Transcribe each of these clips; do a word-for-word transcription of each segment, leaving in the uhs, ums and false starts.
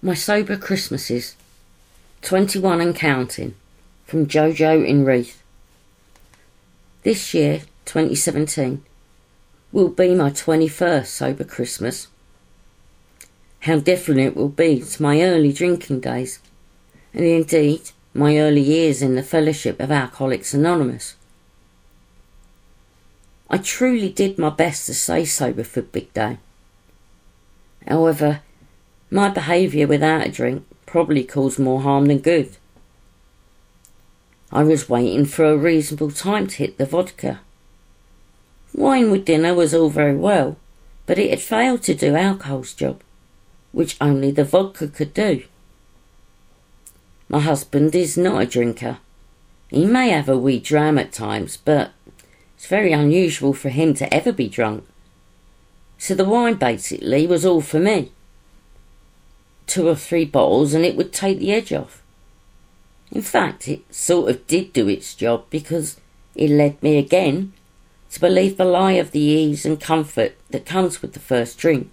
My Sober Christmases, twenty-one and counting, from Jojo in Reeth. This year, twenty seventeen, will be my twenty-first sober Christmas. How different it will be to my early drinking days, and indeed my early years in the Fellowship of Alcoholics Anonymous. I truly did my best to stay sober for Big Day. However, my behaviour without a drink probably caused more harm than good. I was waiting for a reasonable time to hit the vodka. Wine with dinner was all very well, but it had failed to do alcohol's job, which only the vodka could do. My husband is not a drinker. He may have a wee dram at times, but it's very unusual for him to ever be drunk. So the wine basically was all for me. Two or three bottles and it would take the edge off. In fact, it sort of did do its job, because it led me again to believe the lie of the ease and comfort that comes with the first drink.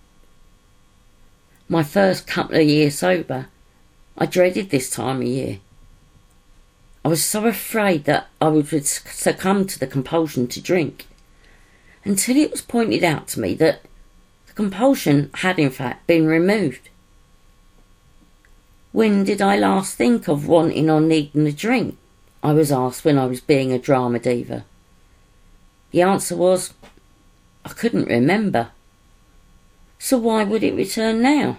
My first couple of years sober, I dreaded this time of year. I was so afraid that I would succumb to the compulsion to drink, until it was pointed out to me that the compulsion had in fact been removed. When did I last think of wanting or needing a drink? I was asked when I was being a drama diva. The answer was, I couldn't remember. So why would it return now?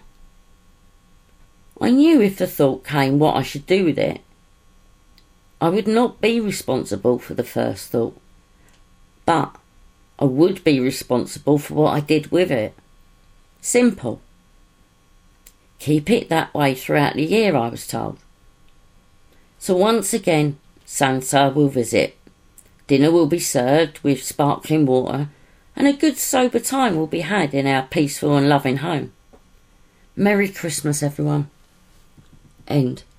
I knew if the thought came what I should do with it. I would not be responsible for the first thought, but I would be responsible for what I did with it. Simple. Keep it that way throughout the year, I was told. So once again, so-and-so will visit. Dinner will be served with sparkling water, and a good sober time will be had in our peaceful and loving home. Merry Christmas, everyone. End.